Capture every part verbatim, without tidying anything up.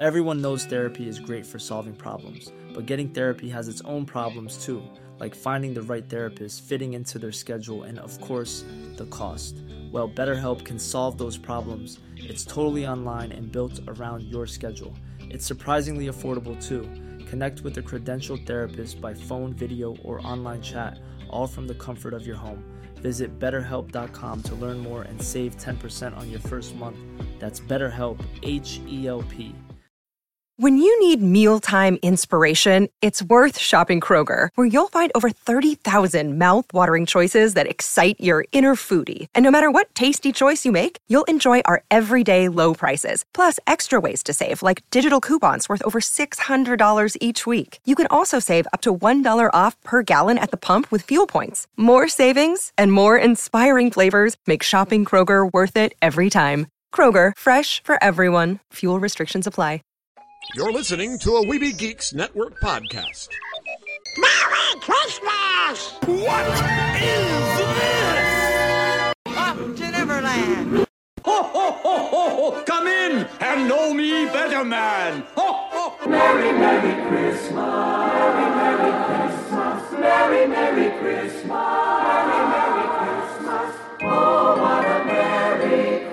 Everyone knows therapy is great for solving problems, but getting therapy has its own problems too, like finding the right therapist, fitting into their schedule, and of course, the cost. Well, BetterHelp can solve those problems. It's totally online and built around your schedule. It's surprisingly affordable too. Connect with a credentialed therapist by phone, video, or online chat, all from the comfort of your home. Visit better help dot com to learn more and save ten percent on your first month. That's BetterHelp, H E L P. When you need mealtime inspiration, it's worth shopping Kroger, where you'll find over thirty thousand mouth-watering choices that excite your inner foodie. And no matter what tasty choice you make, you'll enjoy our everyday low prices, plus extra ways to save, like digital coupons worth over six hundred dollars each week. You can also save up to one dollar off per gallon at the pump with fuel points. More savings and more inspiring flavors make shopping Kroger worth it every time. Kroger, fresh for everyone. Fuel restrictions apply. You're listening to a Weeby Geeks Network podcast. Merry Christmas! What is this? Up to Neverland! Ho, ho, ho, ho, ho! Come in and know me better, man! Ho, ho! Merry, Merry Christmas! Merry, Merry Christmas! Merry, Merry Christmas! Merry, Merry Christmas! Oh, what a Merry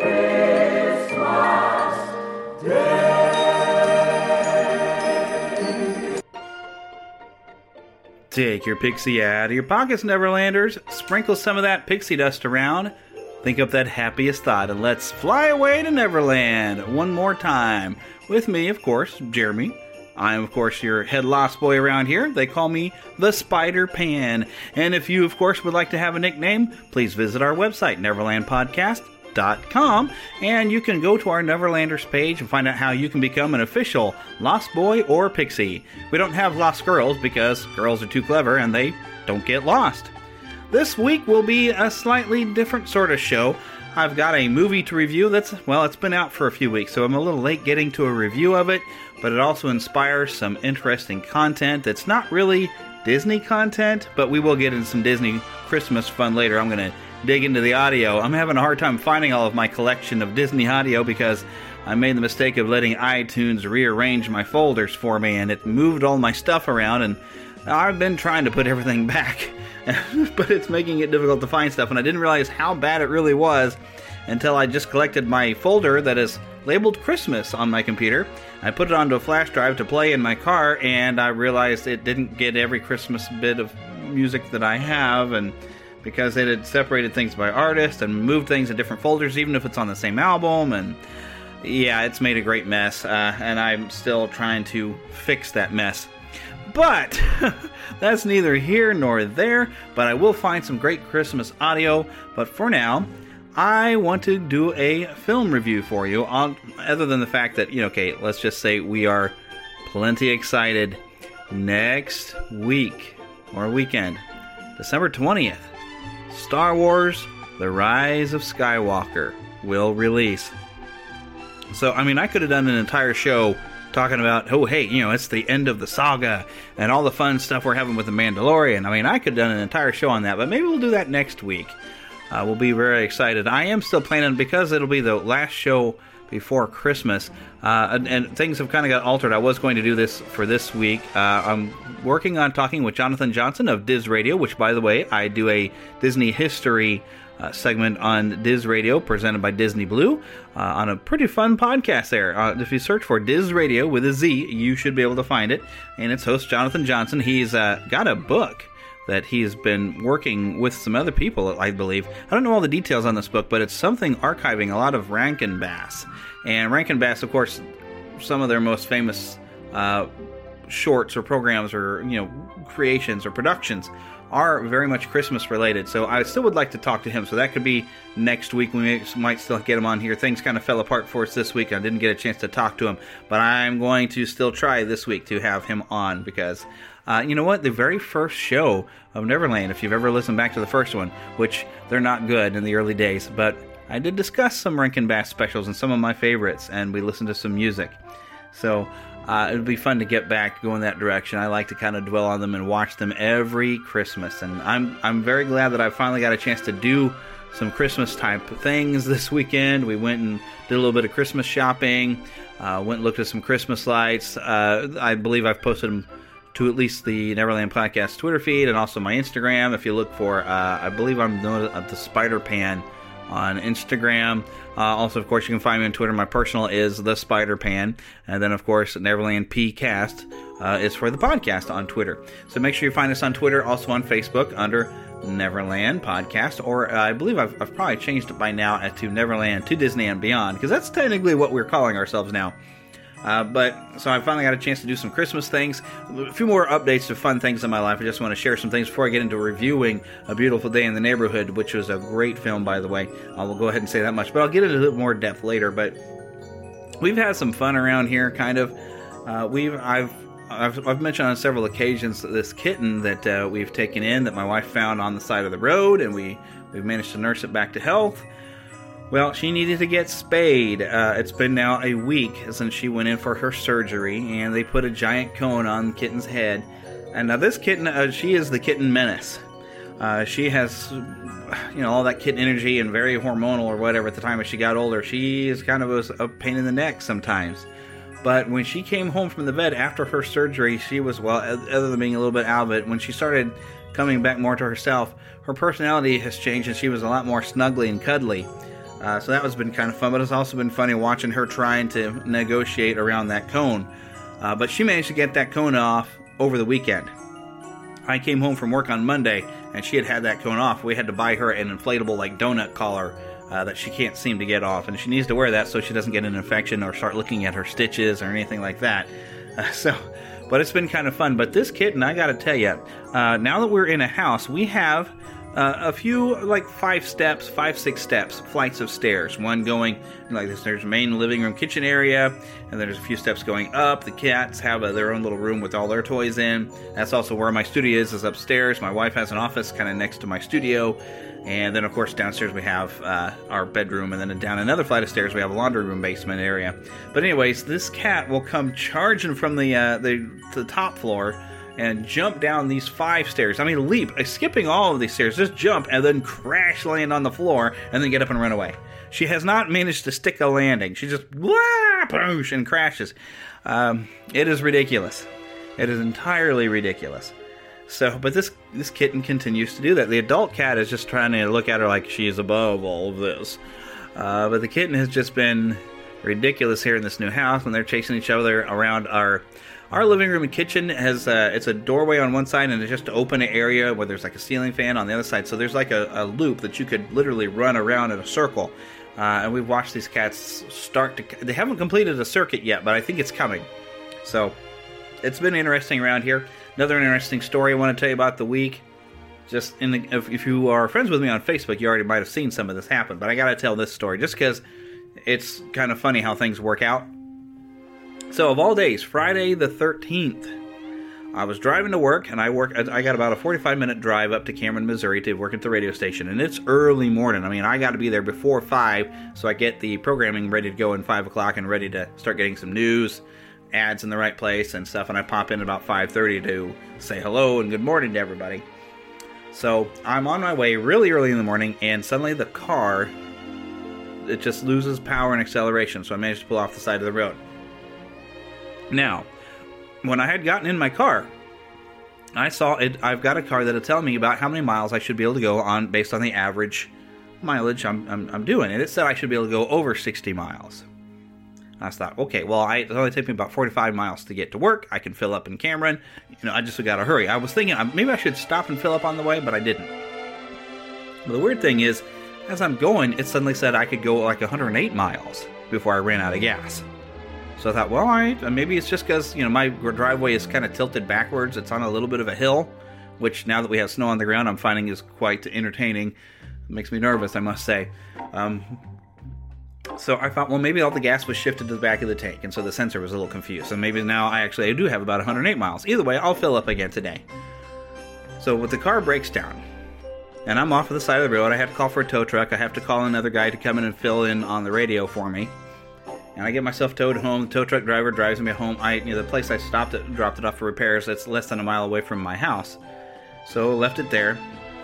Christmas Day! Take your pixie out of your pockets, Neverlanders. Sprinkle some of that pixie dust around. Think up that happiest thought, and let's fly away to Neverland one more time. With me, of course, Jeremy. I am, of course, your head lost boy around here. They call me the Spider Pan. And if you, of course, would like to have a nickname, please visit our website, neverland podcast dot com, and you can go to our Neverlanders page and find out how you can become an official Lost Boy or Pixie. We don't have Lost Girls because girls are too clever and they don't get lost. This week will be a slightly different sort of show. I've got a movie to review that's, well, it's been out for a few weeks, so I'm a little late getting to a review of it, but it also inspires some interesting content that's not really Disney content, but we will get into some Disney Christmas fun later. I'm going to dig into the audio. I'm having a hard time finding all of my collection of Disney audio because I made the mistake of letting iTunes rearrange my folders for me, and it moved all my stuff around, and I've been trying to put everything back, but it's making it difficult to find stuff, and I didn't realize how bad it really was until I just collected my folder that is labeled Christmas on my computer. I put it onto a flash drive to play in my car, and I realized it didn't get every Christmas bit of music that I have, and because it had separated things by artist and moved things in different folders, even if it's on the same album, and yeah, it's made a great mess, uh, and I'm still trying to fix that mess. But that's neither here nor there, but I will find some great Christmas audio. But for now, I want to do a film review for you, on, other than the fact that, you know, okay, let's just say we are plenty excited. Next week, or weekend, December twentieth, Star Wars The Rise of Skywalker will release. So, I mean, I could have done an entire show talking about, oh, hey, you know, it's the end of the saga and all the fun stuff we're having with The Mandalorian. I mean, I could have done an entire show on that, but maybe we'll do that next week. Uh, we'll be very excited. I am still planning, because it'll be the last show before Christmas, uh, and, and things have kind of got altered. I was going to do this for this week. Uh, I'm working on talking with Jonathan Johnson of Diz Radio, which, by the way, I do a Disney history uh, segment on Diz Radio, presented by Disney Blue, uh, on a pretty fun podcast there. Uh, if you search for Diz Radio with a Z, you should be able to find it, and its host, Jonathan Johnson. He's uh, got a book that he's been working with some other people, I believe. I don't know all the details on this book, but it's something archiving a lot of Rankin Bass. And Rankin Bass, of course, some of their most famous uh, shorts or programs or, you know, creations or productions are very much Christmas related. So I still would like to talk to him. So that could be next week. We may, might still get him on here. Things kind of fell apart for us this week. I didn't get a chance to talk to him. But I'm going to still try this week to have him on because... Uh, you know what? The very first show of Neverland, if you've ever listened back to the first one, which they're not good in the early days, but I did discuss some Rankin Bass specials and some of my favorites, and we listened to some music. So uh, it would be fun to get back, go in that direction. I like to kind of dwell on them and watch them every Christmas, and I'm I'm very glad that I finally got a chance to do some Christmas type things this weekend. We went and did a little bit of Christmas shopping. Uh, went and looked at some Christmas lights. Uh, I believe I've posted them to at least the Neverland Podcast Twitter feed and also my Instagram. If you look for, uh, I believe I'm doing uh, the Spider Pan on Instagram. Uh, also, of course, you can find me on Twitter. My personal is the Spider Pan, and then, of course, Neverland P Cast uh, is for the podcast on Twitter. So make sure you find us on Twitter, also on Facebook under Neverland Podcast, or uh, I believe I've, I've probably changed it by now to Neverland to Disney and Beyond, because that's technically what we're calling ourselves now. Uh, but, so I finally got a chance to do some Christmas things, a few more updates to fun things in my life. I just want to share some things before I get into reviewing A Beautiful Day in the Neighborhood, which was a great film, by the way. I will go ahead and say that much, but I'll get into a little more depth later. But we've had some fun around here, kind of. Uh, we've, I've, I've, I've mentioned on several occasions this kitten that uh, we've taken in that my wife found on the side of the road, and we, we've managed to nurse it back to health. Well, she needed to get spayed. Uh, it's been now a week since she went in for her surgery, and they put a giant cone on the kitten's head. And now this kitten, uh, she is the kitten menace. Uh, she has, you know, all that kitten energy and very hormonal or whatever at the time as she got older. She is kind of a, a pain in the neck sometimes. But when she came home from the vet after her surgery, she was, well, other than being a little bit out of it, when she started coming back more to herself, her personality has changed, and she was a lot more snuggly and cuddly. Uh, so that has been kind of fun, but it's also been funny watching her trying to negotiate around that cone. Uh, but she managed to get that cone off over the weekend. I came home from work on Monday, and she had had that cone off. We had to buy her an inflatable, like, donut collar uh, that she can't seem to get off. And she needs to wear that so she doesn't get an infection or start looking at her stitches or anything like that. Uh, so, but it's been kind of fun. But this kitten, I gotta tell you, uh, now that we're in a house, we have Uh, a few, like five steps, five, six steps, flights of stairs. One going, like this, there's main living room, kitchen area, and there's a few steps going up. The cats have a, their own little room with all their toys in. That's also where my studio is, is upstairs. My wife has an office kind of next to my studio. And then, of course, downstairs we have uh, our bedroom, and then down another flight of stairs we have a laundry room basement area. But anyways, this cat will come charging from the, uh, the, the top floor and jump down these five stairs. I mean, leap, skipping all of these stairs, just jump and then crash land on the floor and then get up and run away. She has not managed to stick a landing. She just wah, poosh, and crashes. Um, it is ridiculous. It is entirely ridiculous. So, but this this kitten continues to do that. The adult cat is just trying to look at her like she is above all of this. Uh, but the kitten has just been ridiculous here in this new house when they're chasing each other around our Our living room and kitchen has uh, it's a doorway on one side and it's just an open area where there's like a ceiling fan on the other side. So there's like a, a loop that you could literally run around in a circle. Uh, and we've watched these cats start to... They haven't completed a circuit yet, but I think it's coming. So it's been interesting around here. Another interesting story I want to tell you about the week. Just in the, if, if you are friends with me on Facebook, you already might have seen some of this happen. But I got to tell this story just because it's kind of funny how things work out. So, of all days, Friday the thirteenth, I was driving to work, and I work. I got about a forty-five minute drive up to Cameron, Missouri to work at the radio station, and it's early morning. I mean, I got to be there before five, so I get the programming ready to go at five o'clock and ready to start getting some news, ads in the right place and stuff, and I pop in about five thirty to say hello and good morning to everybody. So, I'm on my way really early in the morning, and suddenly the car, it just loses power and acceleration, so I managed to pull off the side of the road. Now, when I had gotten in my car, I saw it. I've got a car that'll tell me about how many miles I should be able to go on based on the average mileage I'm, I'm, I'm doing. And it said I should be able to go over sixty miles. I thought, okay, well, I, it only takes me about forty-five miles to get to work. I can fill up in Cameron. You know, I just got to hurry. I was thinking maybe I should stop and fill up on the way, but I didn't. But the weird thing is, as I'm going, it suddenly said I could go like one hundred eight miles before I ran out of gas. So I thought, well, all right, maybe it's just because, you know, my driveway is kind of tilted backwards. It's on a little bit of a hill, which now that we have snow on the ground, I'm finding is quite entertaining. It makes me nervous, I must say. Um, so I thought, well, maybe all the gas was shifted to the back of the tank, and so the sensor was a little confused. And maybe now I actually I do have about one hundred eight miles. Either way, I'll fill up again today. So with the car breaks down, and I'm off of the side of the road, I have to call for a tow truck. I have to call another guy to come in and fill in on the radio for me. And I get myself towed home. The tow truck driver drives me home. I, you know, the place I stopped it, dropped it off for repairs, that's less than a mile away from my house. So left it there.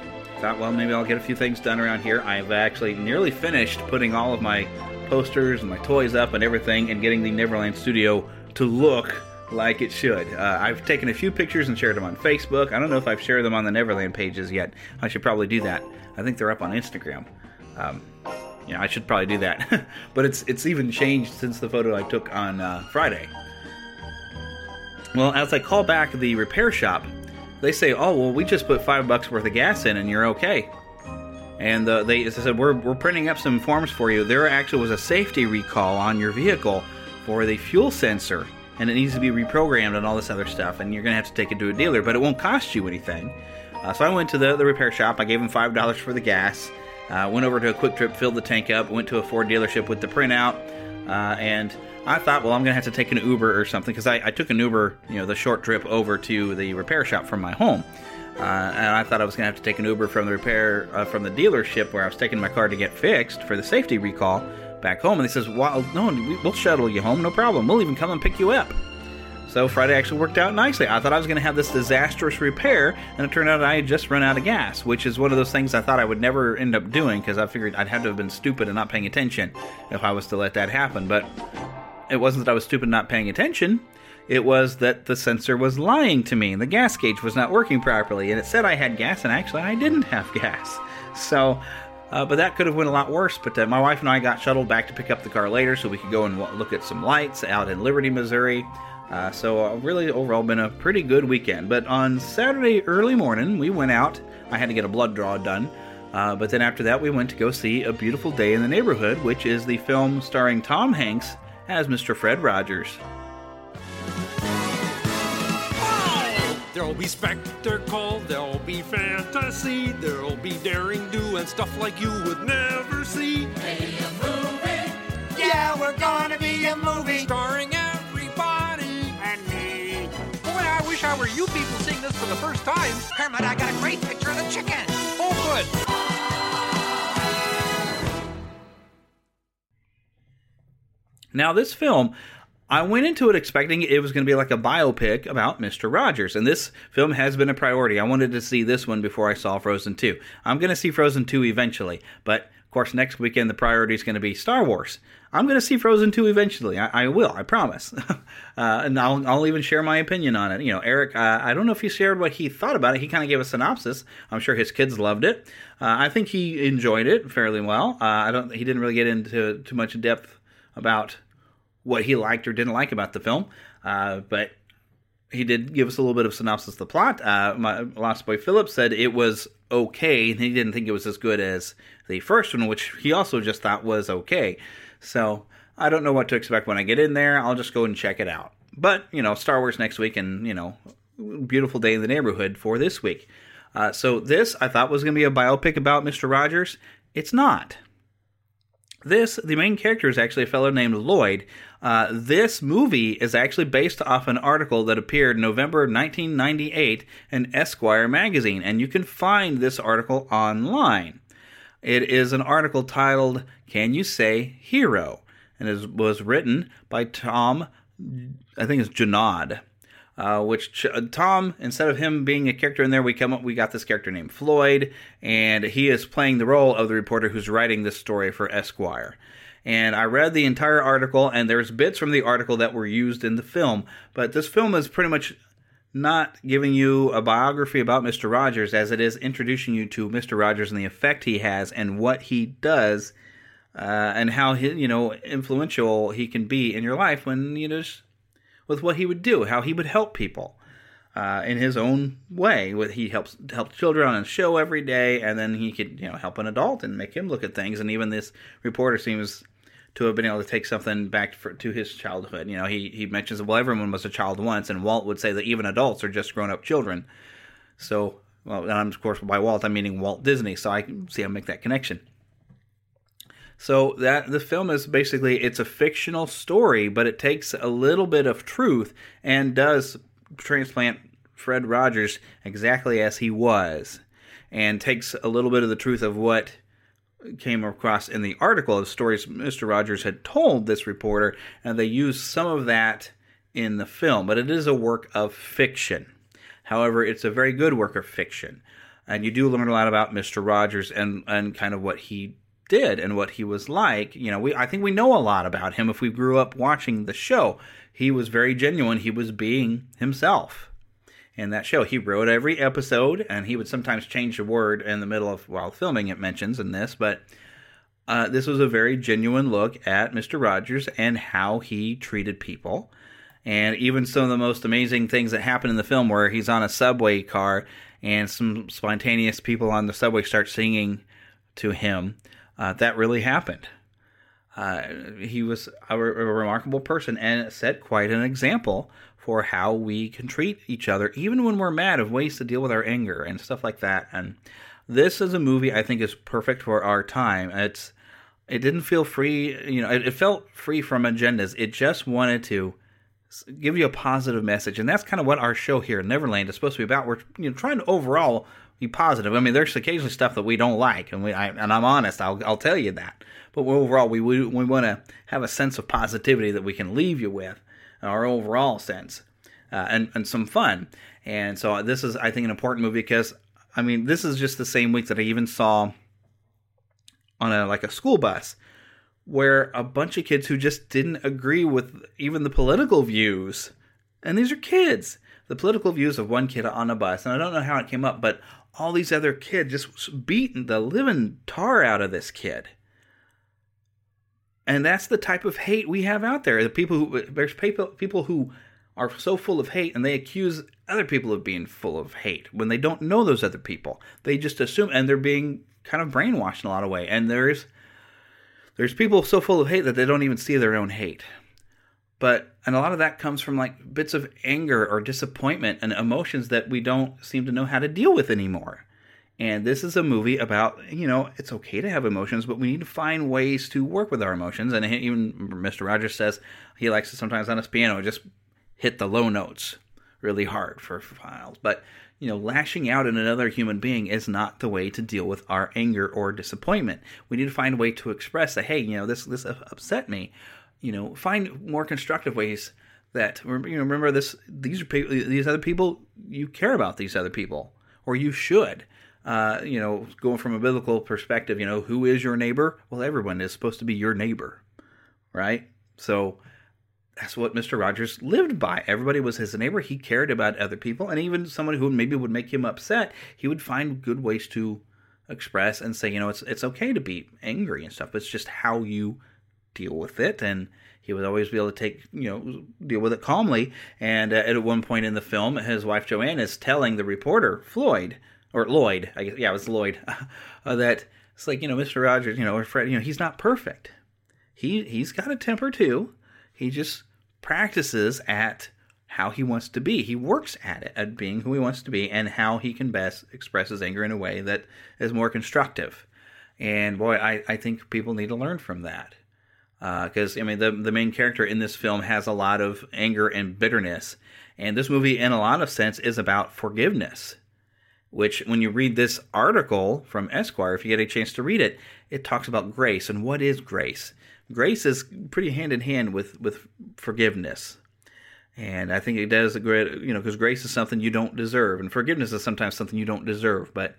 thought, well, maybe I'll get a few things done around here. I've actually nearly finished putting all of my posters and my toys up and everything and getting the Neverland Studio to look like it should. Uh, I've taken a few pictures and shared them on Facebook. I don't know if I've shared them on the Neverland pages yet. I should probably do that. I think they're up on Instagram. Um, yeah, I should probably do that. But it's it's even changed since the photo I took on uh, Friday. Well, as I call back the repair shop, they say, oh, well, we just put five bucks worth of gas in and you're okay. And uh, they, as I said, we're, we're printing up some forms for you. There actually was a safety recall on your vehicle for the fuel sensor, and it needs to be reprogrammed and all this other stuff, and you're going to have to take it to a dealer, but it won't cost you anything. Uh, so I went to the, the repair shop. I gave them five dollars for the gas. Uh, went over to a Quick Trip, filled the tank up, went to a Ford dealership with the printout, uh, and I thought, well, I'm going to have to take an Uber or something, because I, I took an Uber, you know, the short trip over to the repair shop from my home. Uh, and I thought I was going to have to take an Uber from the repair, uh, from the dealership where I was taking my car to get fixed for the safety recall back home. And they says, well, no, we'll shuttle you home, no problem. We'll even come and pick you up. So Friday actually worked out nicely. I thought I was going to have this disastrous repair, and it turned out I had just run out of gas, which is one of those things I thought I would never end up doing, because I figured I'd have to have been stupid and not paying attention if I was to let that happen. But it wasn't that I was stupid and not paying attention. It was that the sensor was lying to me, and the gas gauge was not working properly, and it said I had gas, and actually I didn't have gas. So, uh, but that could have went a lot worse. But uh, my wife and I got shuttled back to pick up the car later so we could go and look at some lights out in Liberty, Missouri. Uh, so uh, really, overall, been a pretty good weekend. But on Saturday early morning, we went out. I had to get a blood draw done. Uh, but then after that, we went to go see A Beautiful Day in the Neighborhood, which is the film starring Tom Hanks as Mister Fred Rogers. There'll be spectacle, there'll be fantasy, there'll be daring do and stuff like you would never see. Be a movie. Yeah, we're gonna be a movie. Starring everybody And me. Boy, I wish I were you people seeing this for the first time. Kermit, I got a great picture of the chicken. Oh, good. Now, this film, I went into it expecting it was going to be like a biopic about Mister Rogers, and this film has been a priority. I wanted to see this one before I saw Frozen two. I'm going to see Frozen two eventually, but of course next weekend the priority is going to be Star Wars. I'm going to see Frozen two eventually. I, I will, I promise. uh, and I'll, I'll even share my opinion on it. You know, Eric, uh, I don't know if he shared what he thought about it. He kind of gave a synopsis. I'm sure his kids loved it. Uh, I think he enjoyed it fairly well. Uh, I don't. He didn't really get into too much depth about what he liked or didn't like about the film, uh, but he did give us a little bit of synopsis of the plot. Uh, my Lost Boy Philip said it was okay, and he didn't think it was as good as the first one, which he also just thought was okay. So I don't know what to expect when I get in there. I'll just go and check it out. But, you know, Star Wars next week and, you know, Beautiful Day in the Neighborhood for this week. Uh, so this, I thought, was going to be a biopic about Mister Rogers. It's not. This, the main character is actually a fellow named Lloyd. Uh, this movie is actually based off an article that appeared November nineteen ninety-eight in Esquire magazine, and you can find this article online. It is an article titled, Can You Say Hero? And it was written by Tom, I think it's Junod. Uh, which uh, Tom, instead of him being a character in there, we come up, we got this character named Floyd, and he is playing the role of the reporter who's writing this story for Esquire. And I read the entire article, and there's bits from the article that were used in the film, but this film is pretty much not giving you a biography about Mister Rogers as it is introducing you to Mister Rogers and the effect he has and what he does, uh, and how he, you know, influential he can be in your life when you just. With what he would do, how he would help people uh, in his own way. With he helps help children on a show every day, and then he could you know help an adult and make him look at things. And even this reporter seems to have been able to take something back for, to his childhood. You know, he he mentions well, everyone was a child once, and Walt would say that even adults are just grown up children. So, well, and I'm, of course by Walt I'm meaning Walt Disney. So I can see how I make that connection. So that the film is basically, it's a fictional story, but it takes a little bit of truth and does transplant Fred Rogers exactly as he was, and takes a little bit of the truth of what came across in the article of stories Mister Rogers had told this reporter, and they use some of that in the film, but it is a work of fiction. However, it's a very good work of fiction. And you do learn a lot about Mister Rogers and, and kind of what he did and what he was like. You know, we I think we know a lot about him if we grew up watching the show. He was very genuine. He was being himself in that show. He wrote every episode, and he would sometimes change a word in the middle of while filming, it mentions in this, but uh, this was a very genuine look at Mister Rogers and how he treated people. And even some of the most amazing things that happen in the film, where he's on a subway car and some spontaneous people on the subway start singing to him, uh, that really happened. Uh, he was a, a remarkable person and set quite an example for how we can treat each other, even when we're mad, of ways to deal with our anger and stuff like that. And this is a movie I think is perfect for our time. It's it didn't feel free, you know, it, it felt free from agendas. It just wanted to give you a positive message, and that's kind of what our show here in Neverland is supposed to be about. We're you know trying to overall be positive. I mean, there's occasionally stuff that we don't like, and we I, and I'm honest, I'll I'll tell you that. But overall, we we, we want to have a sense of positivity that we can leave you with, our overall sense, uh, and and some fun. And so this is, I think, an important movie because I mean, this is just the same week that I even saw on a like a school bus, where a bunch of kids who just didn't agree with even the political views, and these are kids, the political views of one kid on a bus, and I don't know how it came up, but all these other kids just beating the living tar out of this kid. And that's the type of hate we have out there. The people who, there's people, people who are so full of hate, and they accuse other people of being full of hate when they don't know those other people. They just assume, and they're being kind of brainwashed in a lot of ways. And there's There's people so full of hate that they don't even see their own hate. But, and a lot of that comes from like bits of anger or disappointment and emotions that we don't seem to know how to deal with anymore. And this is a movie about, you know, it's okay to have emotions, but we need to find ways to work with our emotions. And even Mister Rogers says he likes to sometimes on his piano just hit the low notes really hard for files. But, you know, lashing out at another human being is not the way to deal with our anger or disappointment. We need to find a way to express that, hey, you know, this this upset me. You know, find more constructive ways that, you know, remember this, these are people, these other people, you care about these other people, or you should. Uh, you know, going from a biblical perspective, you know, who is your neighbor? Well, everyone is supposed to be your neighbor, right? So that's what Mister Rogers lived by. Everybody was his neighbor. He cared about other people, and even someone who maybe would make him upset, he would find good ways to express and say, you know, it's it's okay to be angry and stuff. It's just how you deal with it, and he would always be able to take, you know, deal with it calmly. And uh, at one point in the film, his wife Joanne is telling the reporter Floyd, or Lloyd, I guess, yeah, it was Lloyd, uh, that it's like, you know, Mister Rogers, you know, or Fred, you know, he's not perfect. He he's got a temper too. He just practices at how he wants to be. He works at it, at being who he wants to be, and how he can best express his anger in a way that is more constructive. And boy, I, I think people need to learn from that. Because, uh, I mean, the, the main character in this film has a lot of anger and bitterness. And this movie, in a lot of sense, is about forgiveness. Which, when you read this article from Esquire, if you get a chance to read it, it talks about grace. And what is grace? Grace is pretty hand in hand with, with forgiveness. And I think it does a great, you know, because grace is something you don't deserve. And forgiveness is sometimes something you don't deserve, but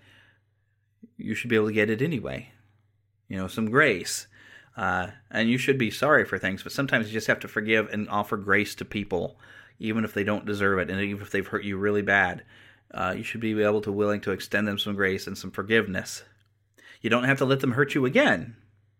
you should be able to get it anyway. You know, some grace. Uh, and you should be sorry for things, but sometimes you just have to forgive and offer grace to people, even if they don't deserve it, and even if they've hurt you really bad. Uh, you should be able to willing to extend them some grace and some forgiveness. You don't have to let them hurt you again,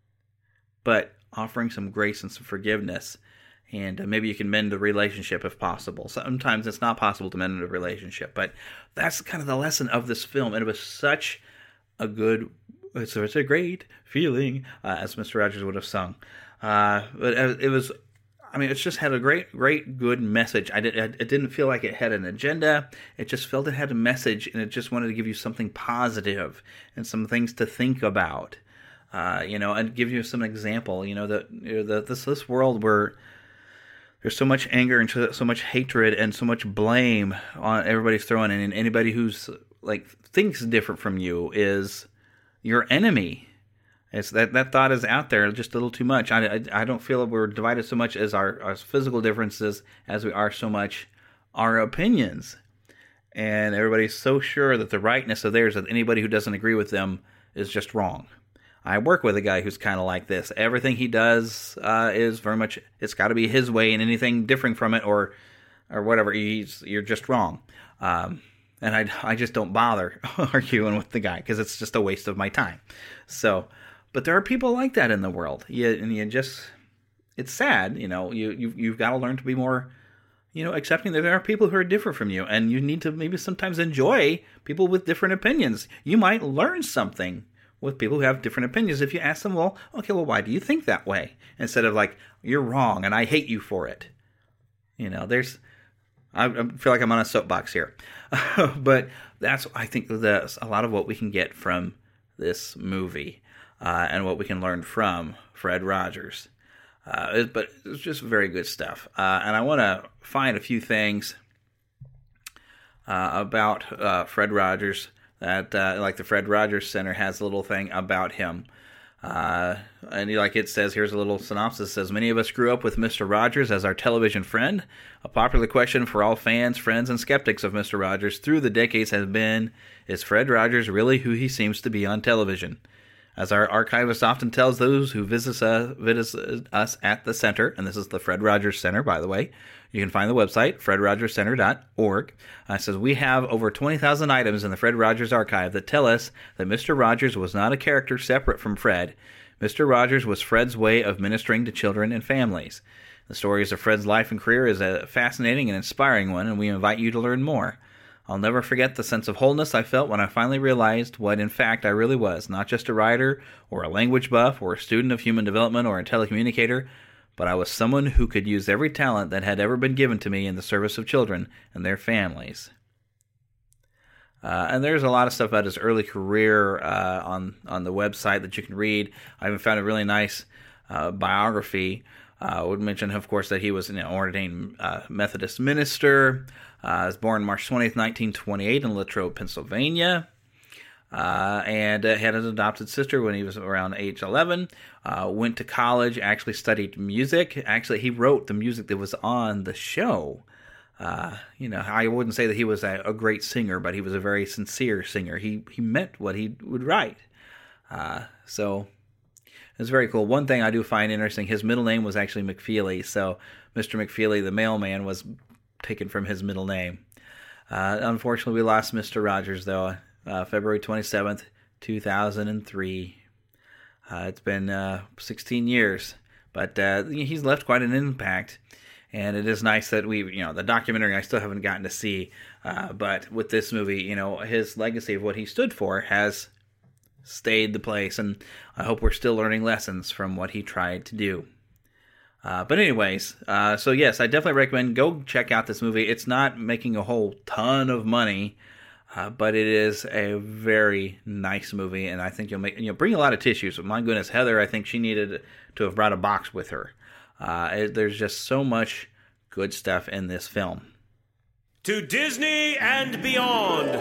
but offering some grace and some forgiveness, and uh, maybe you can mend a relationship if possible. Sometimes it's not possible to mend a relationship, but that's kind of the lesson of this film, and it was such a good, it's, it's a great feeling, uh, as Mister Rogers would have sung. Uh, but it was, I mean, it's just had a great, great, good message. I did, it didn't feel like it had an agenda. It just felt it had a message, and it just wanted to give you something positive and some things to think about. Uh, you know, and give you some example. You know, that you know, the, this this world where there's so much anger and so, so much hatred and so much blame on everybody's throwing in, and anybody who's like thinks different from you is your enemy. It's that that thought is out there just a little too much. I, I, I don't feel that we're divided so much as our, our physical differences as we are so much our opinions. and everybody's so sure that the rightness of theirs that anybody who doesn't agree with them is just wrong. I work with a guy who's kind of like this. Everything he does uh, is very much, it's got to be his way, and anything differing from it or or whatever, he's, you're just wrong. Um, and I, I just don't bother arguing with the guy because it's just a waste of my time. So, but there are people like that in the world. You, and you just, it's sad, you know, you, you, you've got to learn to be more, you know, accepting that there are people who are different from you, and you need to maybe sometimes enjoy people with different opinions. You might learn something with people who have different opinions if you ask them, well, okay, well, why do you think that way? Instead of like, you're wrong and I hate you for it. You know, there's, I, I feel like I'm on a soapbox here. But that's, I think, that's a lot of what we can get from this movie uh, and what we can learn from Fred Rogers. Uh, it, but it's just very good stuff. Uh, and I want to find a few things uh, about uh, Fred Rogers that, uh, like the Fred Rogers Center has a little thing about him. Uh, and like it says, here's a little synopsis. It says, many of us grew up with Mister Rogers as our television friend. A popular question for all fans, friends, and skeptics of Mister Rogers through the decades has been, is Fred Rogers really who he seems to be on television? As our archivist often tells those who visit us, visit us at the center, and this is the Fred Rogers Center, by the way. You can find the website, fred rogers center dot org. Uh, it says, we have over twenty thousand items in the Fred Rogers archive that tell us that Mister Rogers was not a character separate from Fred. Mister Rogers was Fred's way of ministering to children and families. The stories of Fred's life and career is a fascinating and inspiring one, and we invite you to learn more. I'll never forget the sense of wholeness I felt when I finally realized what, in fact, I really was, not just a writer or a language buff or a student of human development or a telecommunicator, but I was someone who could use every talent that had ever been given to me in the service of children and their families. Uh, and there's a lot of stuff about his early career uh, on, on the website that you can read. I even found a really nice uh, biography. Uh, I would mention, of course, that he was an ordained uh, Methodist minister. Uh, was born March twentieth, nineteen twenty-eight in Latrobe, Pennsylvania. Uh, and uh, had an adopted sister when he was around age eleven. Uh, went to college, actually studied music. Actually, he wrote the music that was on the show. Uh, you know, I wouldn't say that he was a, a great singer, but he was a very sincere singer. He he meant what he would write. Uh, so it's very cool. One thing I do find interesting, his middle name was actually McFeely. So Mister McFeely, the mailman, was taken from his middle name. Uh, unfortunately, we lost Mister Rogers, though, uh, February twenty-seventh, two thousand three. Uh, it's been uh, sixteen years, but uh, he's left quite an impact. And it is nice that we, you know, the documentary I still haven't gotten to see, uh, but with this movie, you know, his legacy of what he stood for has stayed the place, and I hope we're still learning lessons from what he tried to do. Uh, but anyways, uh, so yes, I definitely recommend go check out this movie. It's not making a whole ton of money, uh, but it is a very nice movie, and I think you'll make, you'll bring a lot of tissues. My goodness, Heather, I think she needed to have brought a box with her. Uh, it, there's just so much good stuff in this film. To Disney and beyond.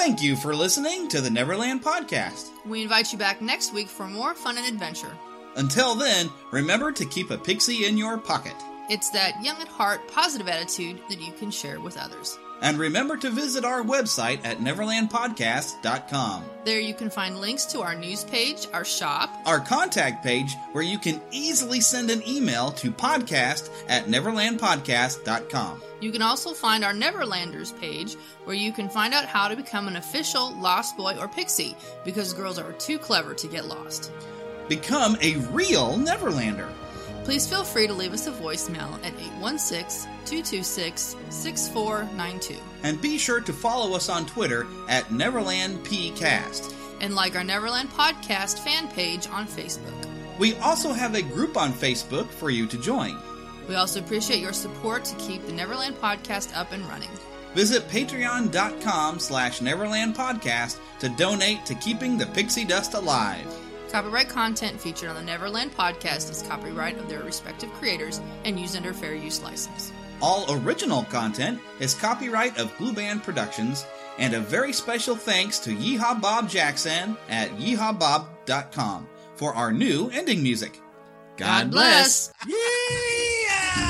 Thank you for listening to the Neverland Podcast. We invite you back next week for more fun and adventure. Until then, remember to keep a pixie in your pocket. It's that young at heart, positive attitude that you can share with others. And remember to visit our website at neverland podcast dot com. There you can find links to our news page, our shop, our contact page, where you can easily send an email to podcast at neverland podcast dot com. You can also find our Neverlanders page, where you can find out how to become an official Lost Boy or Pixie, because girls are too clever to get lost. Become a real Neverlander. Please feel free to leave us a voicemail at eight one six, two two six, six four nine two. And be sure to follow us on Twitter at NeverlandPcast. And like our Neverland Podcast fan page on Facebook. We also have a group on Facebook for you to join. We also appreciate your support to keep the Neverland Podcast up and running. Visit patreon.com slash Neverland Podcast to donate to keeping the pixie dust alive. Copyright content featured on the Neverland Podcast is copyright of their respective creators and used under fair use license. All original content is copyright of Blue Band Productions, and a very special thanks to Yeehaw Bob Jackson at yeehaw bob dot com for our new ending music. God, God bless! Yeah!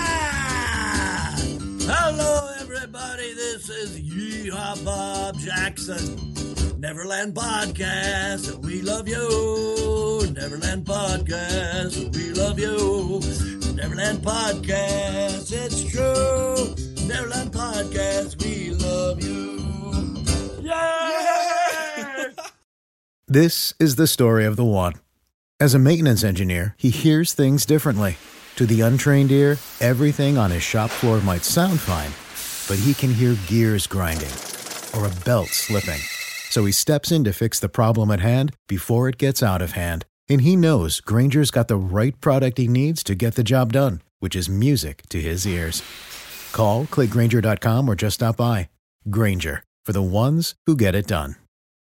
Hello, everybody. This is Yeehaw Bob Jackson. Neverland Podcast, we love you. Neverland Podcast, we love you. Neverland Podcast, it's true. Neverland Podcast, we love you. Yeah! This is the story of the one. As a maintenance engineer, he hears things differently. To the untrained ear, everything on his shop floor might sound fine, but he can hear gears grinding or a belt slipping. So he steps in to fix the problem at hand before it gets out of hand. And he knows Grainger's got the right product he needs to get the job done, which is music to his ears. Call, click Grainger dot com, or just stop by. Grainger, for the ones who get it done.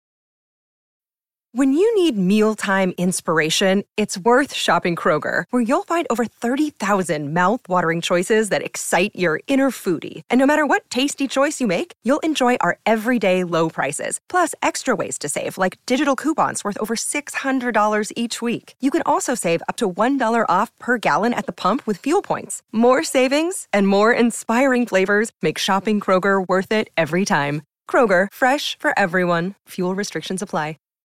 When you need mealtime inspiration, it's worth shopping Kroger, where you'll find over thirty thousand mouth-watering choices that excite your inner foodie. And no matter what tasty choice you make, you'll enjoy our everyday low prices, plus extra ways to save, like digital coupons worth over six hundred dollars each week. You can also save up to one dollar off per gallon at the pump with fuel points. More savings and more inspiring flavors make shopping Kroger worth it every time. Kroger, fresh for everyone. Fuel restrictions apply.